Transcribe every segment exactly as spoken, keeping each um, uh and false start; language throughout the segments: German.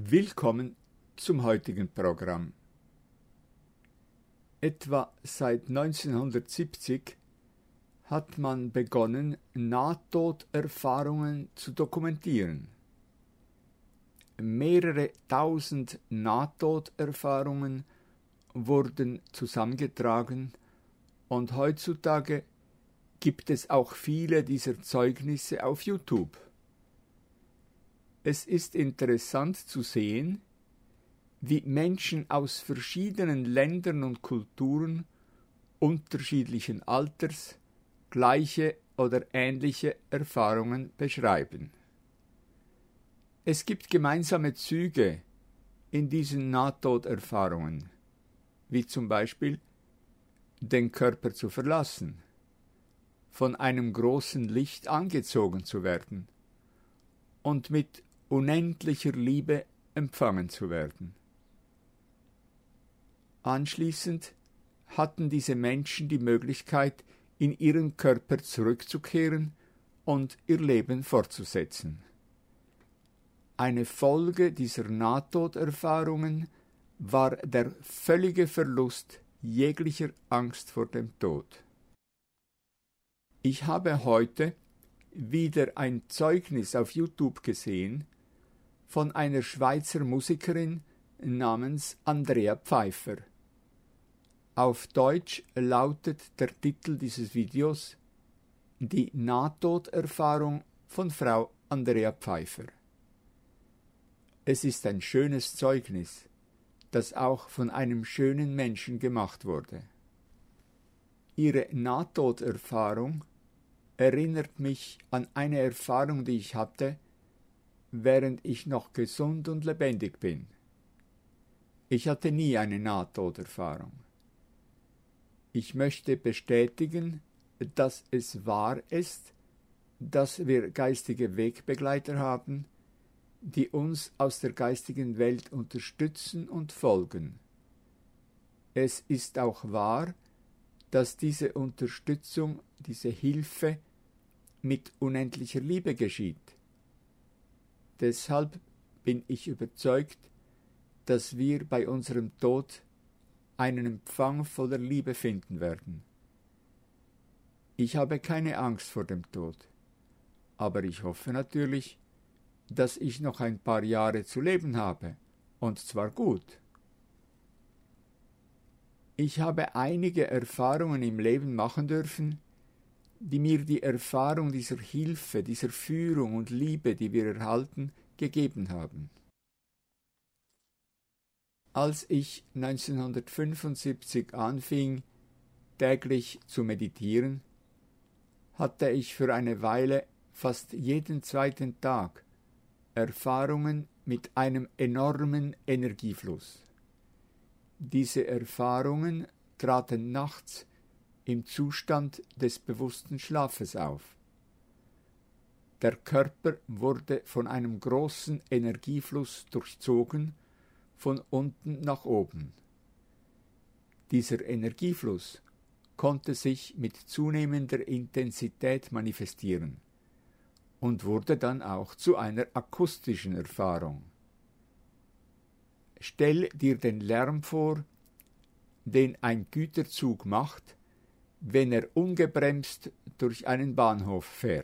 Willkommen zum heutigen Programm. Etwa seit neunzehnhundertsiebzig hat man begonnen, Nahtoderfahrungen zu dokumentieren. Mehrere tausend Nahtoderfahrungen wurden zusammengetragen und heutzutage gibt es auch viele dieser Zeugnisse auf YouTube. Es ist interessant zu sehen, wie Menschen aus verschiedenen Ländern und Kulturen unterschiedlichen Alters gleiche oder ähnliche Erfahrungen beschreiben. Es gibt gemeinsame Züge in diesen Nahtoderfahrungen, wie zum Beispiel den Körper zu verlassen, von einem großen Licht angezogen zu werden und mit unendlicher Liebe empfangen zu werden. Anschließend hatten diese Menschen die Möglichkeit, in ihren Körper zurückzukehren und ihr Leben fortzusetzen. Eine Folge dieser Nahtoderfahrungen war der völlige Verlust jeglicher Angst vor dem Tod. Ich habe heute wieder ein Zeugnis auf YouTube gesehen von einer Schweizer Musikerin namens Andrea Pfeiffer. Auf Deutsch lautet der Titel dieses Videos Die Nahtoderfahrung von Frau Andrea Pfeiffer. Es ist ein schönes Zeugnis, das auch von einem schönen Menschen gemacht wurde. Ihre Nahtoderfahrung erinnert mich an eine Erfahrung, die ich hatte, während ich noch gesund und lebendig bin. Ich hatte nie eine Nahtoderfahrung. Ich möchte bestätigen, dass es wahr ist, dass wir geistige Wegbegleiter haben, die uns aus der geistigen Welt unterstützen und folgen. Es ist auch wahr, dass diese Unterstützung, diese Hilfe mit unendlicher Liebe geschieht. Deshalb bin ich überzeugt, dass wir bei unserem Tod einen Empfang voller Liebe finden werden. Ich habe keine Angst vor dem Tod, aber ich hoffe natürlich, dass ich noch ein paar Jahre zu leben habe, und zwar gut. Ich habe einige Erfahrungen im Leben machen dürfen, die mir die Erfahrung dieser Hilfe, dieser Führung und Liebe, die wir erhalten, gegeben haben. Als ich neunzehnhundertfünfundsiebzig anfing, täglich zu meditieren, hatte ich für eine Weile fast jeden zweiten Tag Erfahrungen mit einem enormen Energiefluss. Diese Erfahrungen traten nachts im Zustand des bewussten Schlafes auf. Der Körper wurde von einem großen Energiefluss durchzogen, von unten nach oben. Dieser Energiefluss konnte sich mit zunehmender Intensität manifestieren und wurde dann auch zu einer akustischen Erfahrung. Stell dir den Lärm vor, den ein Güterzug macht, wenn er ungebremst durch einen Bahnhof fährt.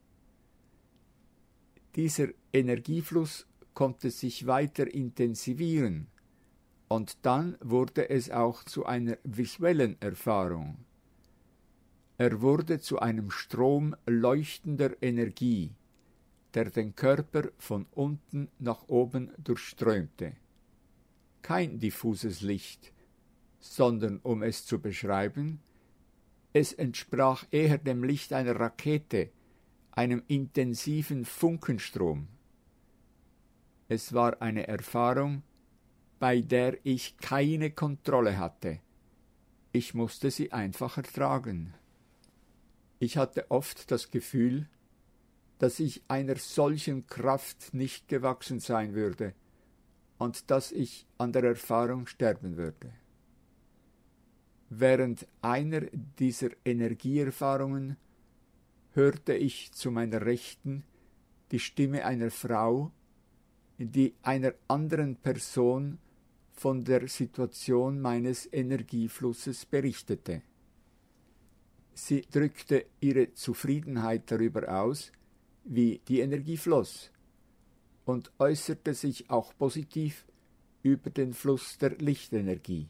Dieser Energiefluss konnte sich weiter intensivieren, und dann wurde es auch zu einer visuellen Erfahrung. Er wurde zu einem Strom leuchtender Energie, der den Körper von unten nach oben durchströmte. Kein diffuses Licht, sondern, um es zu beschreiben, es entsprach eher dem Licht einer Rakete, einem intensiven Funkenstrom. Es war eine Erfahrung, bei der ich keine Kontrolle hatte. Ich musste sie einfach ertragen. Ich hatte oft das Gefühl, dass ich einer solchen Kraft nicht gewachsen sein würde und dass ich an der Erfahrung sterben würde. Während einer dieser Energieerfahrungen hörte ich zu meiner Rechten die Stimme einer Frau, die einer anderen Person von der Situation meines Energieflusses berichtete. Sie drückte ihre Zufriedenheit darüber aus, wie die Energie floss, und äußerte sich auch positiv über den Fluss der Lichtenergie.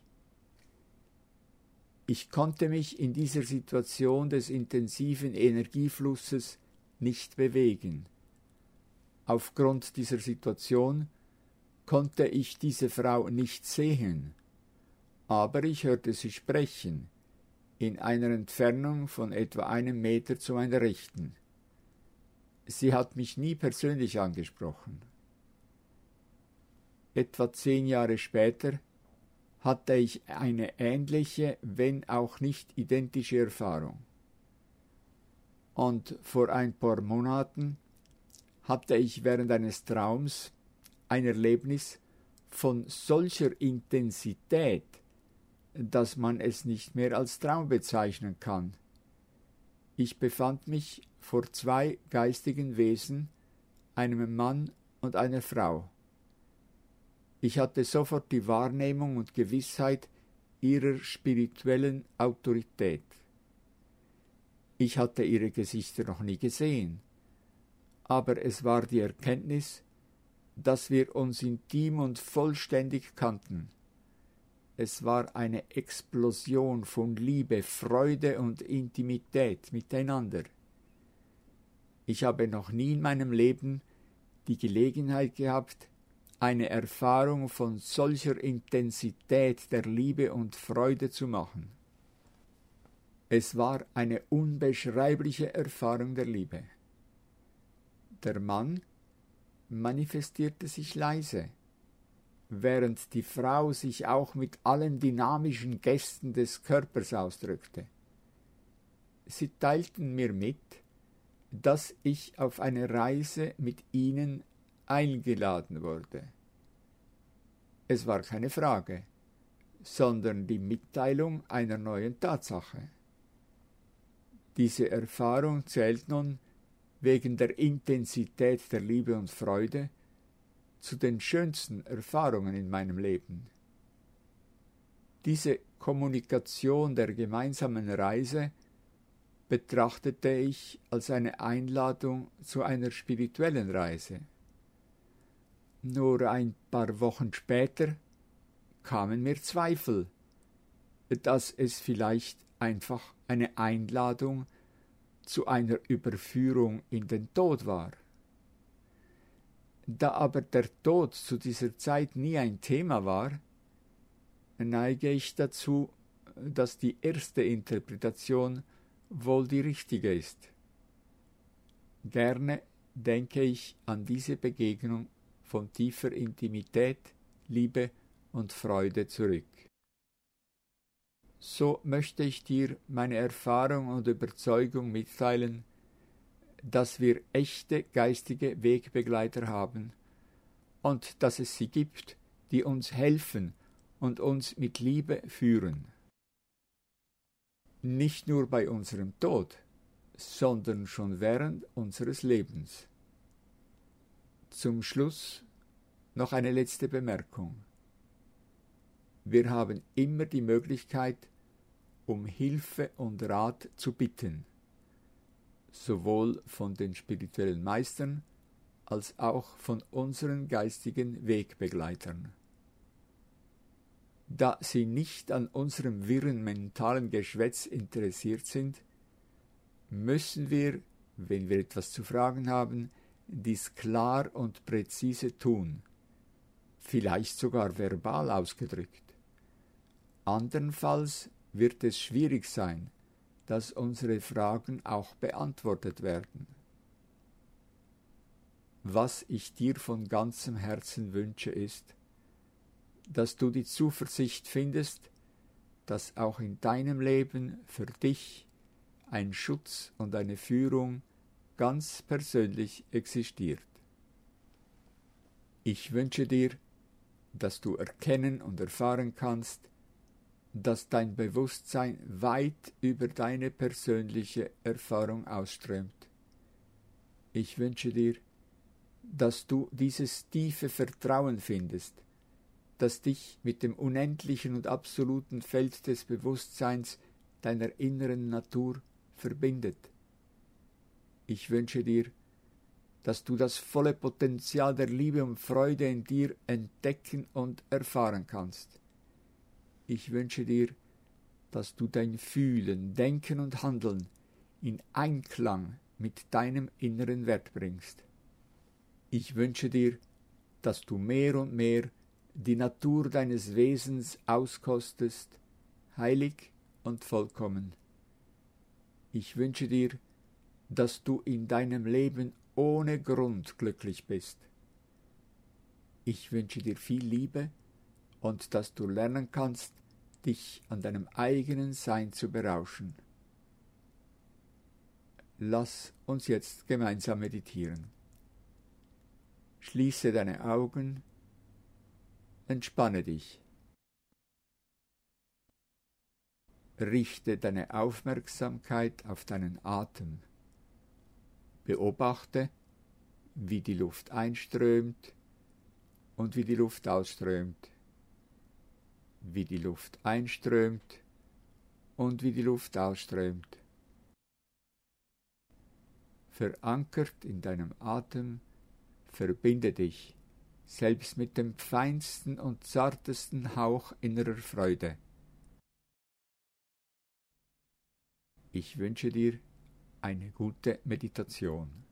Ich konnte mich in dieser Situation des intensiven Energieflusses nicht bewegen. Aufgrund dieser Situation konnte ich diese Frau nicht sehen, aber ich hörte sie sprechen, in einer Entfernung von etwa einem Meter zu meiner Rechten. Sie hat mich nie persönlich angesprochen. Etwa zehn Jahre später hatte ich eine ähnliche, wenn auch nicht identische Erfahrung. Und vor ein paar Monaten hatte ich während eines Traums ein Erlebnis von solcher Intensität, dass man es nicht mehr als Traum bezeichnen kann. Ich befand mich vor zwei geistigen Wesen, einem Mann und einer Frau. Ich hatte sofort die Wahrnehmung und Gewissheit ihrer spirituellen Autorität. Ich hatte ihre Gesichter noch nie gesehen, aber es war die Erkenntnis, dass wir uns intim und vollständig kannten. Es war eine Explosion von Liebe, Freude und Intimität miteinander. Ich habe noch nie in meinem Leben die Gelegenheit gehabt, eine Erfahrung von solcher Intensität der Liebe und Freude zu machen. Es war eine unbeschreibliche Erfahrung der Liebe. Der Mann manifestierte sich leise, während die Frau sich auch mit allen dynamischen Gesten des Körpers ausdrückte. Sie teilten mir mit, dass ich auf eine Reise mit ihnen eingeladen wurde. Es war keine Frage, sondern die Mitteilung einer neuen Tatsache. Diese Erfahrung zählt nun wegen der Intensität der Liebe und Freude zu den schönsten Erfahrungen in meinem Leben. Diese Kommunikation der gemeinsamen Reise betrachtete ich als eine Einladung zu einer spirituellen Reise. Nur ein paar Wochen später kamen mir Zweifel, dass es vielleicht einfach eine Einladung zu einer Überführung in den Tod war. Da aber der Tod zu dieser Zeit nie ein Thema war, neige ich dazu, dass die erste Interpretation wohl die richtige ist. Gerne denke ich an diese Begegnung von tiefer Intimität, Liebe und Freude zurück. So möchte ich dir meine Erfahrung und Überzeugung mitteilen, dass wir echte geistige Wegbegleiter haben und dass es sie gibt, die uns helfen und uns mit Liebe führen. Nicht nur bei unserem Tod, sondern schon während unseres Lebens. Zum Schluss noch eine letzte Bemerkung. Wir haben immer die Möglichkeit, um Hilfe und Rat zu bitten, sowohl von den spirituellen Meistern als auch von unseren geistigen Wegbegleitern. Da sie nicht an unserem wirren mentalen Geschwätz interessiert sind, müssen wir, wenn wir etwas zu fragen haben, dies klar und präzise tun, vielleicht sogar verbal ausgedrückt. Andernfalls wird es schwierig sein, dass unsere Fragen auch beantwortet werden. Was ich dir von ganzem Herzen wünsche, ist, dass du die Zuversicht findest, dass auch in deinem Leben für dich ein Schutz und eine Führung ganz persönlich existiert. Ich wünsche dir, dass du erkennen und erfahren kannst, dass dein Bewusstsein weit über deine persönliche Erfahrung ausströmt. Ich wünsche dir dass du dieses tiefe Vertrauen findest, das dich mit dem unendlichen und absoluten Feld des Bewusstseins deiner inneren Natur verbindet. Ich wünsche dir, dass du das volle Potenzial der Liebe und Freude in dir entdecken und erfahren kannst. Ich wünsche dir, dass du dein Fühlen, Denken und Handeln in Einklang mit deinem inneren Wert bringst. Ich wünsche dir, dass du mehr und mehr die Natur deines Wesens auskostest, heilig und vollkommen. Ich wünsche dir, dass du in deinem Leben ohne Grund glücklich bist. Ich wünsche dir viel Liebe und dass du lernen kannst, dich an deinem eigenen Sein zu berauschen. Lass uns jetzt gemeinsam meditieren. Schließe deine Augen, entspanne dich. Richte deine Aufmerksamkeit auf deinen Atem. Beobachte, wie die Luft einströmt und wie die Luft ausströmt, wie die Luft einströmt und wie die Luft ausströmt. Verankert in deinem Atem, verbinde dich selbst mit dem feinsten und zartesten Hauch innerer Freude. Ich wünsche dir eine gute Meditation.